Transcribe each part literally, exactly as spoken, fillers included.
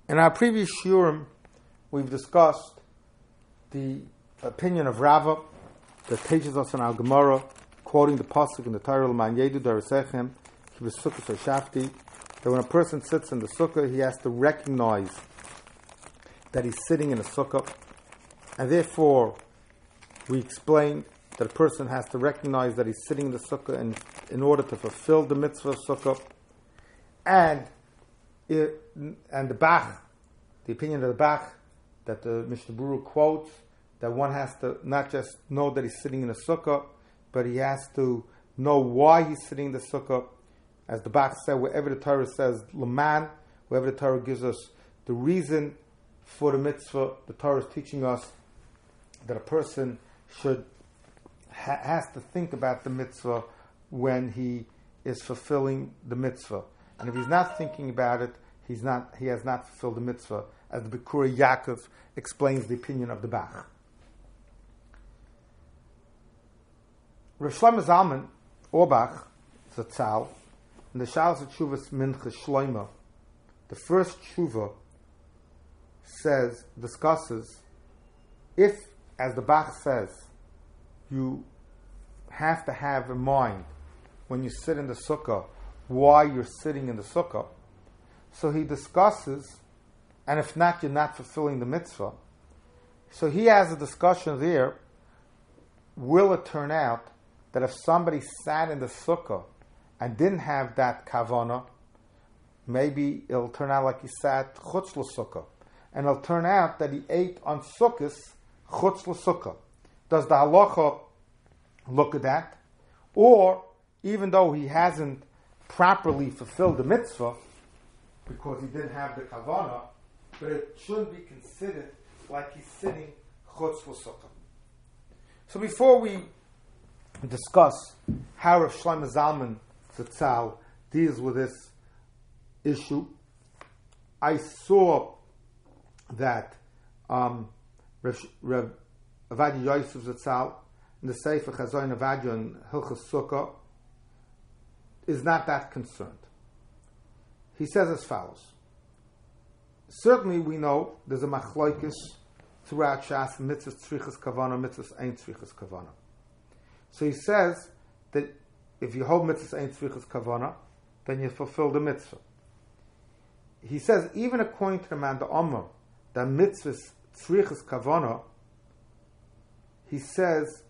In our previous shiurim, we've discussed the opinion of Rava that teaches us in our Gemara, quoting the pasuk in the Torah, "L'man yedu darisechem ki b'sukkah shafti," that when a person sits in the sukkah, he has to recognize that he's sitting in a sukkah, and therefore we explained that a person has to recognize that he's sitting in the sukkah in, in order to fulfill the mitzvah of sukkah, and it, and the Bach, the opinion of the Bach that the Mishnah Berurah quotes, that one has to not just know that he's sitting in a sukkah, but he has to know why he's sitting in the sukkah. As the Bach said, wherever the Torah says Laman, wherever the Torah gives us the reason for the mitzvah, the Torah is teaching us that a person should ha- has to think about the mitzvah when he is fulfilling the mitzvah. And if he's not thinking about it, he's not he has not fulfilled the mitzvah, as the Bikurai Yaakov explains the opinion of the Bach. Rav Shlomo Zalman Auerbach Zatzal, in the Shalos Tshuvas Mincha Shloima, the first tshuva says, discusses, if, as the Bach says, you have to have in mind when you sit in the sukkah why you're sitting in the sukkah, so he discusses, and if not, you're not fulfilling the mitzvah. So he has a discussion there, will it turn out that if somebody sat in the sukkah and didn't have that kavanah, maybe it'll turn out like he sat chutz l'sukkah, and it'll turn out that he ate on sukkahs chutz l'sukkah. Does the halacha look at that? Or, even though he hasn't properly fulfilled the mitzvah, because he didn't have the kavanah, but it shouldn't be considered like he's sitting chutz l'sukkah. So before we discuss how Rav Shlomo Zalman Zatzal deals with this issue, I saw that um, Rav, Rav Avadia Yosef Zatzal in the Sefer Chazon Avadia in Hilchos Sukkah is not that concerned. He says as follows: certainly we know there's a machlokes throughout Shas, mitzvahs tzrichas kavana, mitzvahs ain't tzrichas kavana. So he says that if you hold mitzvahs ain't tzrichas kavana, then you fulfill the mitzvah. He says even according to the man the Omer that mitzvahs tzrichas kavana, he says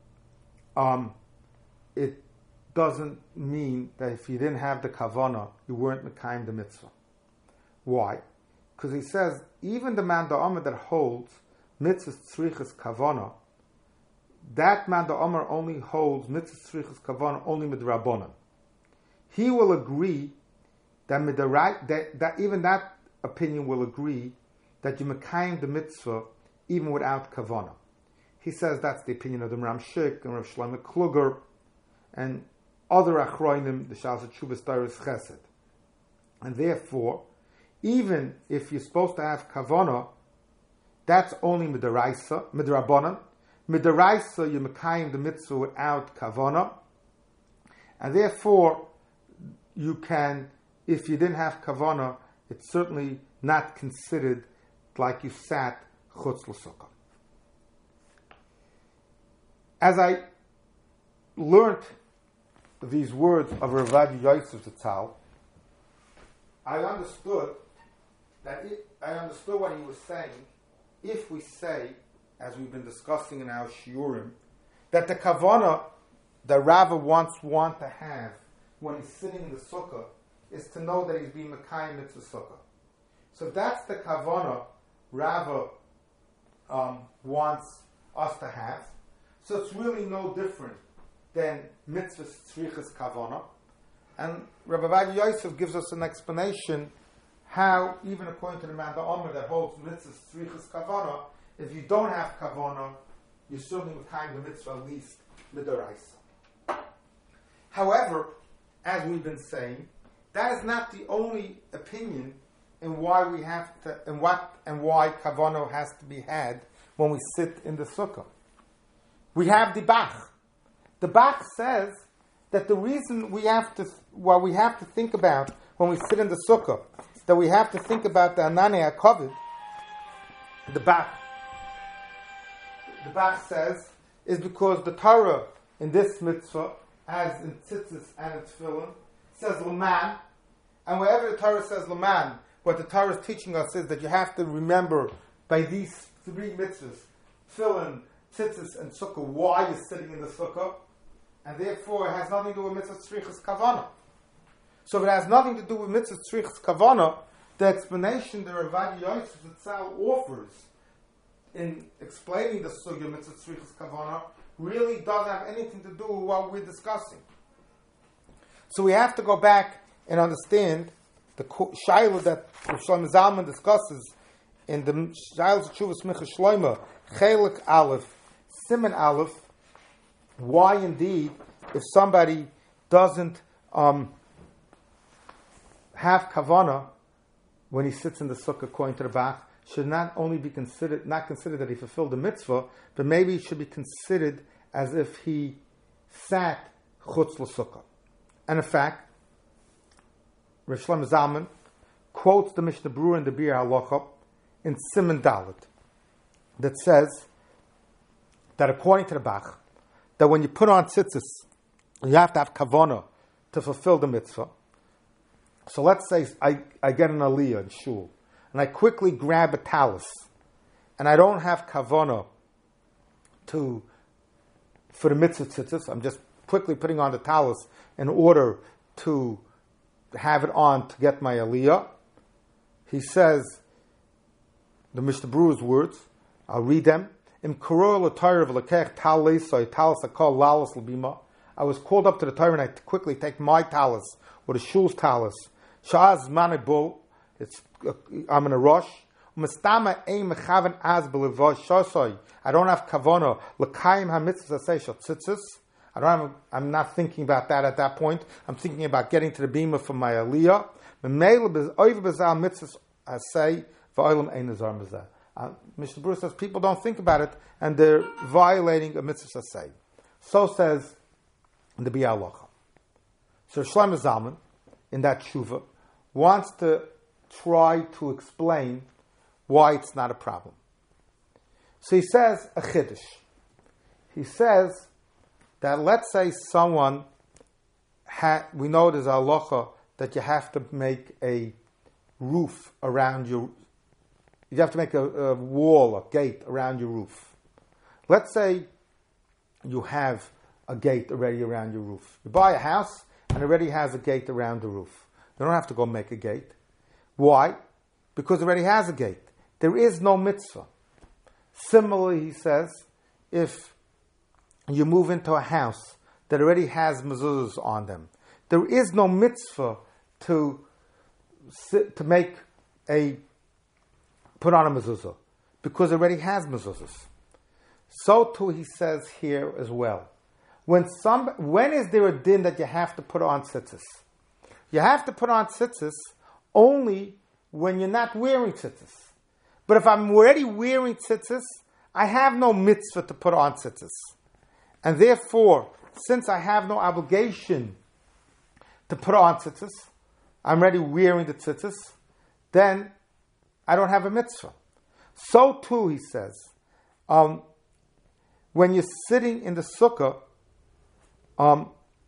um, it doesn't mean that if you didn't have the kavana, you weren't mekayim the mitzvah. Why? Because he says even the man the Omer that holds mitzvahs tzrichas kavana, that man the Omer only holds mitzvahs tzrichas kavana only midrabanan. He will agree that, midarai, that that even that opinion will agree that you mekayim the mitzvah even without kavana. He says that's the opinion of the Ram Shik and Rav Shlomo Kluger and other achroinim, the Shalos Tshuvas Doros Chesed. And therefore, even if you're supposed to have kavana, that's only midaraisa, midrabanan. Midaraisa, you mekayim the mitzvah without kavana, and therefore you can, if you didn't have kavana, it's certainly not considered like you sat chutz l'sukkah. As I learned these words of Rav Avadia Yosef Zatzal, I understood that it, I understood what he was saying. If we say, as we've been discussing in our shiurim, that the kavanah that Rava wants one to have when he's sitting in the sukkah is to know that he's being mekayim mitzvah sukkah. So if that's the kavanah Rava um, wants us to have, so it's really no different than mitzvah tzrichas kavanah. And Rav Avadia Yosef gives us an explanation how, even according to the man the Omer that holds mitzvah tzrichas kavanah, if you don't have kavanah, you're certainly mekayim the mitzvah at least midaraisa. However, as we've been saying, that is not the only opinion in why we have to, and what and why kavanah has to be had when we sit in the sukkah. We have the Bach. The Bach says that the reason we have to, what we have to think about when we sit in the sukkah, that we have to think about the Anani HaKavod, the Bach, the Bach says, is because the Torah in this mitzvah, as in tzitzis and in tefillin, says Laman, and wherever the Torah says Laman, what the Torah is teaching us is that you have to remember by these three mitzvahs, tefillin, tzitzis, and sukkah, why you're sitting in the sukkah, and therefore it has nothing to do with mitzvah tzrichas kavana. So if it has nothing to do with mitzvah tzrichas kavana, the explanation the Ravad Yosef Zatzal offers in explaining the sugya mitzvah tzrichas kavana really doesn't have anything to do with what we're discussing. So we have to go back and understand the shaila that Shlomo Zalman discusses in the Shaila Teshuvas Minchas Shlomo, Chelik Aleph, Siman Aleph, why indeed, if somebody doesn't um, have kavana when he sits in the sukkah according to the Bach, should not only be considered, not considered that he fulfilled the mitzvah, but maybe it should be considered as if he sat chutz l'sukkah. And in fact, Rosh Shlomo Zalman quotes the Mishnah Berurah in the Bir Halacha in Siman Dalet that says that according to the Bach, that when you put on tzitzis, you have to have kavanah to fulfill the mitzvah. So let's say I, I get an aliyah in shul, and I quickly grab a talus, and I don't have kavanah to for the mitzvah tzitzis. I'm just quickly putting on the talus in order to have it on to get my aliyah. He says, the Mishnah Berurah's words, I'll read them. I was called up to the Torah and I quickly take my talus, or the shul's talus. Sha'az manibul, it's I'm in a rush. I don't have kavana. I don't have, I'm not thinking about that at that point. I'm thinking about getting to the bima for my aliyah. Uh, Mishnah Berurah says people don't think about it and they're violating a mitzvah saseh. So says the Bir Halacha. So Shlomo Zalman, in that tshuva, wants to try to explain why it's not a problem. So he says a chiddush. He says that let's say someone, ha- we know there's a halacha that you have to make a roof around your, you have to make a, a wall, a gate around your roof. Let's say you have a gate already around your roof. You buy a house and it already has a gate around the roof. You don't have to go make a gate. Why? Because it already has a gate. There is no mitzvah. Similarly, he says, if you move into a house that already has mezuzahs on them, there is no mitzvah to sit, to make a put on a mezuzah because it already has mezuzahs. So too, he says here as well. When some, when is there a din that you have to put on tzitzis? You have to put on tzitzis only when you're not wearing tzitzis. But if I'm already wearing tzitzis, I have no mitzvah to put on tzitzis. And therefore, since I have no obligation to put on tzitzis, I'm already wearing the tzitzis, then I don't have a mitzvah. So too, he says, um, when you're sitting in the sukkah, um,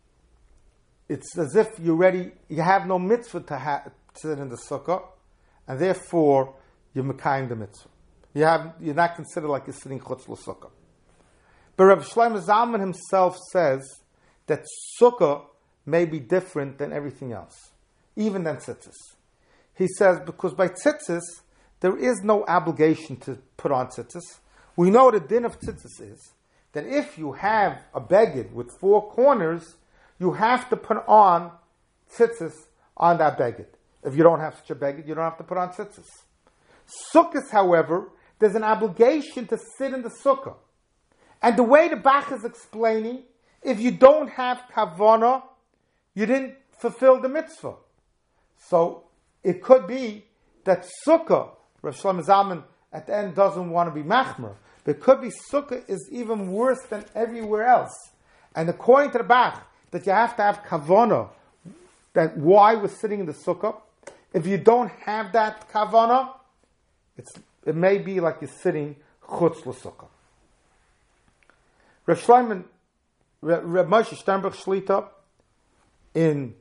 it's as if you're ready, you have no mitzvah to ha- sit in the sukkah, and therefore you're mekayim the mitzvah. You have, you're not considered like you're sitting chutz l'sukkah. But Rav Shlomo Zalman himself says that sukkah may be different than everything else, even than tzitzis. He says because by tzitzis, there is no obligation to put on tzitzis. We know the din of tzitzis is that if you have a beged with four corners, you have to put on tzitzis on that beged. If you don't have such a beged, you don't have to put on tzitzis. Sukkahs, however, there's an obligation to sit in the sukkah. And the way the Bach is explaining, if you don't have kavanah, you didn't fulfill the mitzvah. So it could be that sukkah, Rav Shlomo Zalman at the end doesn't want to be machmer. But it could be sukkah is even worse than everywhere else. And according to the Bach, that you have to have kavanah, that why we're sitting in the sukkah, If you don't have that kavana, it's, it may be like you're sitting chutz l'sukkah. Rav Shlomo, Rav Moshe Sternberg Shlita, in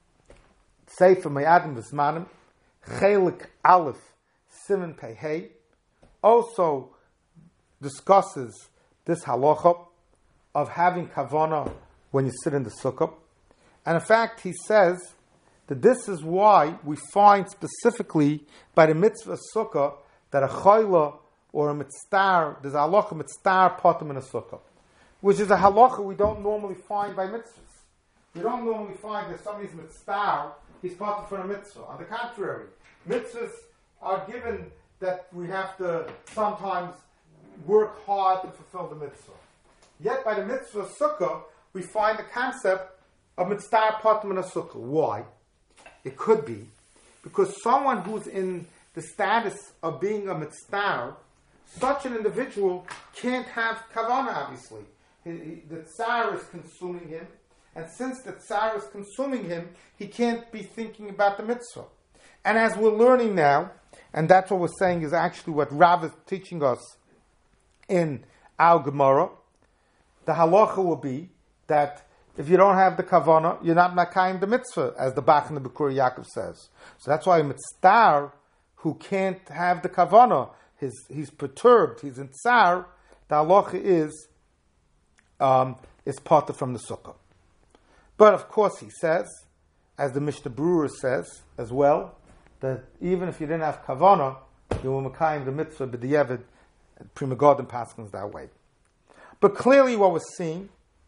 Sefer Me'adim V'Zmanim, Chelik Aleph, Siman Pei Hey, also discusses this halacha of having kavana when you sit in the sukkah. And in fact, he says that this is why we find specifically by the mitzvah sukkah that a chayla or a mitzvah, there's a halacha mitzvah potem in a sukkah, which is a halacha we don't normally find by mitzvahs. You don't normally find that somebody's mitzvah, he's potem for a mitzvah. On the contrary, mitzvahs are given that we have to sometimes work hard to fulfill the mitzvah. Yet by the mitzvah sukkah, we find the concept of mitzvah potem in a sukkah. Why? It could be because someone who's in the status of being a mitzvah, such an individual can't have kavanah, obviously. He, he, the tsar is consuming him, and since the tsar is consuming him, he can't be thinking about the mitzvah. And as we're learning now, and that's what we're saying is actually what Rav is teaching us in our Gemara, the halacha will be that if you don't have the kavanah, you're not makayim the mitzvah, as the Bach in the Bekur Yaakov says. So that's why a mitzvah who can't have the kavanah, his, he's perturbed, he's in tsar, the halacha is um, is parted from the sukkah. But of course he says, as the Mishnah Berurah says as well, that even if you didn't have kavanah, you were makayim the mitzvah b'diavad, Pri Megadim paskins that way. But clearly what we're seeing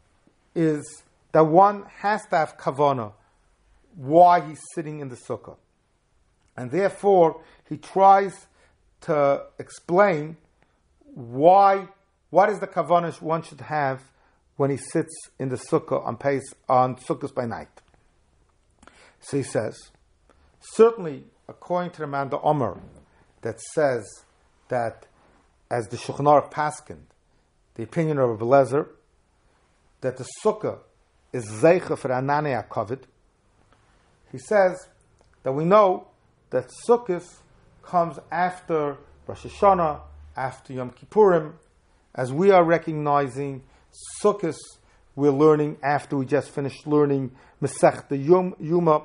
is that one has to have kavanah why he's sitting in the sukkah. And therefore, he tries to explain why, what is the kavanah one should have when he sits in the sukkah on, Pes, on Sukkot by night. So he says, certainly, according to the man, the Omer, that says that, as the Shulchan Aruch paskind, the opinion of Rebbe Lezer, that the sukkah is zeicha for Ananei HaKavod. He says that we know that Sukkot comes after Rosh Hashanah, after Yom Kippurim, as we are recognizing Sukkot we're learning after we just finished learning Masechta Yom Yuma.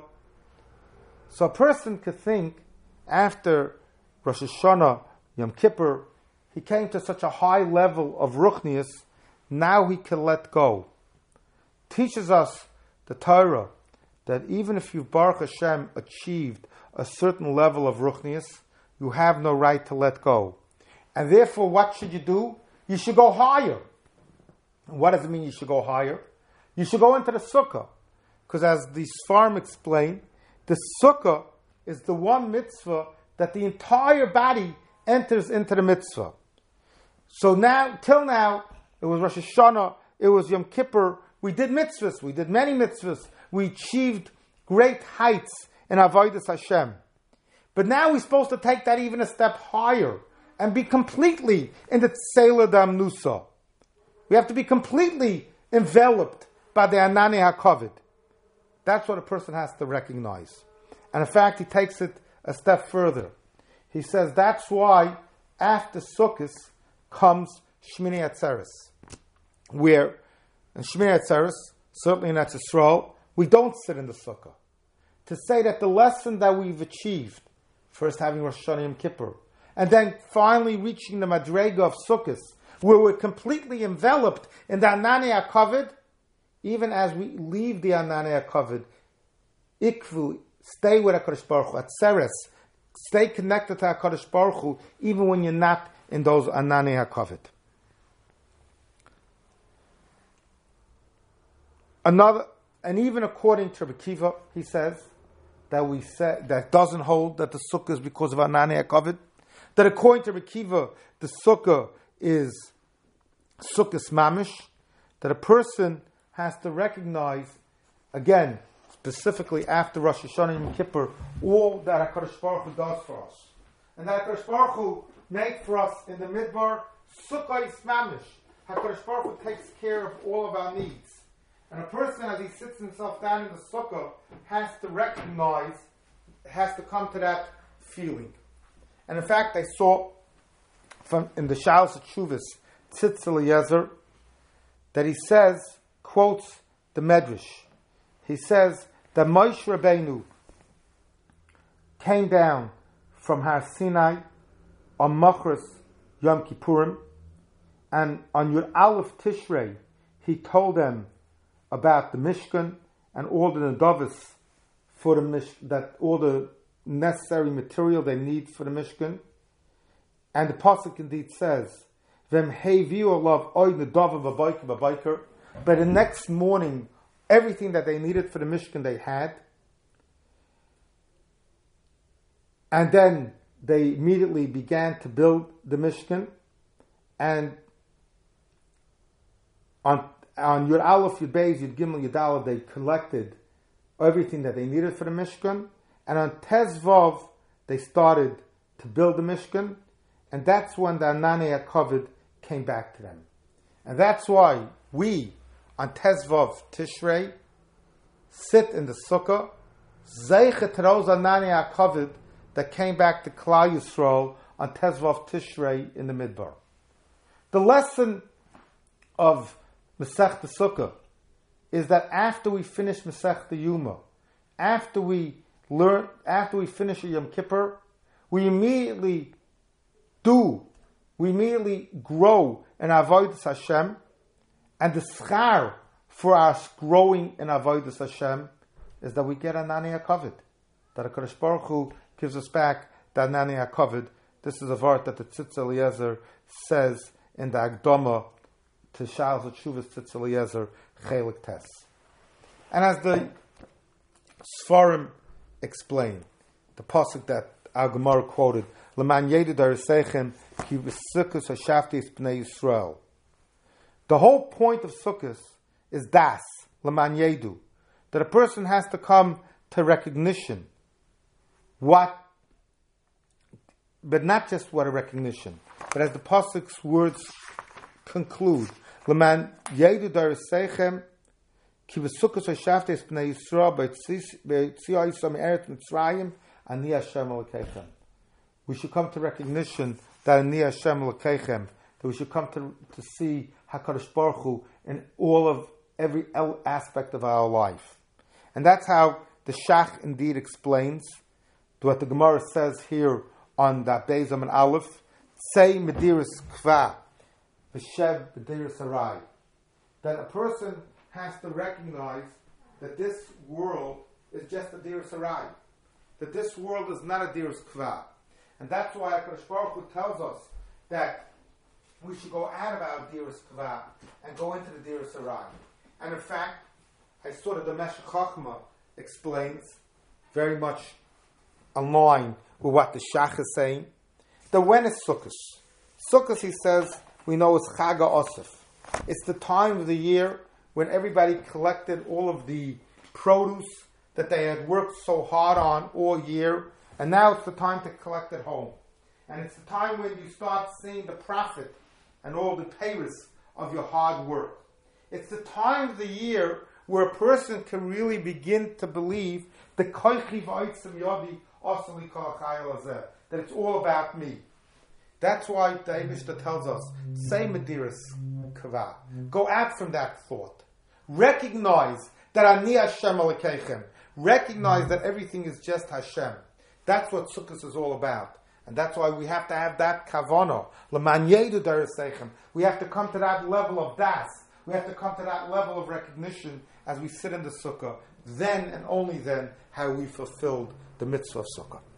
So a person could think after Rosh Hashanah, Yom Kippur, he came to such a high level of ruchnius, now he can let go. Teaches us the Torah that even if you've Baruch Hashem achieved a certain level of ruchnius, you have no right to let go. And therefore, what should you do? You should go higher. What does it mean you should go higher? You should go into the sukkah. Because as the Sfarim explain, the sukkah is the one mitzvah that the entire body enters into the mitzvah. So now, till now, it was Rosh Hashanah, it was Yom Kippur, we did mitzvahs, we did many mitzvahs, we achieved great heights in Avodas Hashem. But now we're supposed to take that even a step higher and be completely in the Tseila Damnusa. We have to be completely enveloped by the Ananei HaKavod. That's what a person has to recognize. And in fact, he takes it a step further. He says that's why after Sukkot comes Shmini Atzeres, where in Shmini Atzeres, certainly in Eretz Yisrael, we don't sit in the sukkah. To say that the lesson that we've achieved, first having Rosh Hashanah Yom Kippur, and then finally reaching the Madrega of Sukkot, where we're completely enveloped in the Ananei HaKavod, even as we leave the Ananei HaKavod, Ikvu, stay with HaKadosh Baruch Hu, Atzeres, stay connected to HaKadosh Baruch Hu, even when you're not in those Ananei HaKavod. Another, and even according to Rebbe Kiva, he says that we say that doesn't hold that the sukkah is because of Ananei HaKavod. That according to Rebbe Kiva, the sukkah is sukkahs mamish. That a person has to recognize, again, specifically after Rosh Hashanah and Yom Kippur, all that HaKadosh Baruch Hu does for us, and that HaKadosh Baruch Hu made for us in the midbar sukkah is mamish. HaKadosh Baruch Hu takes care of all of our needs. And a person, as he sits himself down in the sukkah, has to recognize has to come to that feeling. And in fact, I saw from in the Shalos Tshuvas, Tzitz Eliezer, that he says, quotes the Medrash. He says that Moshe Rabbeinu came down from Har Sinai on Machras Yom Kippurim, and on Yud Aleph Tishrei, he told them about the Mishkan and all the Nedavos for the Mish- that all the necessary material they need for the Mishkan. And the pasuk indeed says, "Vem heviu olav oy nedavav v'bayker v'bayker." But the next morning, everything that they needed for the Mishkan they had, and then they immediately began to build the Mishkan, and on on Yud Aleph, Yud Beis, Yud Gimel, Yud Aleph, they collected everything that they needed for the Mishkan, and on Tez Vav, they started to build the Mishkan, and that's when the Ananei HaKavod came back to them. And that's why we, on Tez Vav Tishrei, sit in the Sukkah, Zeichet Roz Ananei HaKavod, that came back to Klal Yisrael on Tez Vav Tishrei in the Midbar. The lesson of Masech Sukkah is that after we finish Masech Yuma, after we learn, after we finish a Yom Kippur, we immediately do, we immediately grow in Avodas Hashem, and the schar for our growing in Avodas Hashem is that we get Ananei HaKavod, that HaKadosh Baruch Hu gives us back the Ananei HaKavod. This is a word that the Tzitz Eliezer says in the Agdama to Shalos Tshuvas Tzitz Eliezer Chelik Tes. And as the Sfarim explain, the pasuk that our Gemara quoted, L'man yedu darisechem ki b'sukkos hashaftis b'nei Yisrael. The whole point of Sukkos is das, L'man yedu, that a person has to come to recognition. What, but not just what a recognition, but as the pasuk's words conclude, L'man yedu darisechem ki b'sukkos hashaftis b'nei Yisrael b'tziah yisam eretz Mitzrayim ani Hashem Elokeichem. We should come to recognition that ani Hashem Elokeichem, that we should come to to see HaKadosh Baruch Hu in all of every aspect of our life, and that's how the Shach indeed explains what the Gemara says here on that Beizam and Aleph. Say Mediris Kva V'Shev Mediris Harai, that a person has to recognize that this world is just a Diris Harai, that this world is not a Diris Kva. And that's why HaKadosh Baruch Hu tells us that we should go out of our Diris Kva and go into the Diris Harai. And in fact, I saw that the Meshech Chochmah explains very much in line with what the Shach is saying, that when is Sukkot? Sukkot, he says, we know is Chag HaOsef. It's the time of the year when everybody collected all of the produce that they had worked so hard on all year, and now it's the time to collect it home. And it's the time when you start seeing the profit and all the payers of your hard work. It's the time of the year where a person can really begin to believe the koichi v'oitzim yovi osali kol chayil hazeh, that it's all about me. That's why the Eibishter tells us, say Mediris Kava. Go out from that thought. Recognize that Ani Hashem Elokeichem. Recognize that everything is just Hashem. That's what Sukkot is all about. And that's why we have to have that kavanah. L'man yedu darisechem. We have to come to that level of das. We have to come to that level of recognition as we sit in the sukkah. Then and only then have we fulfilled the mitzvah of sukkah.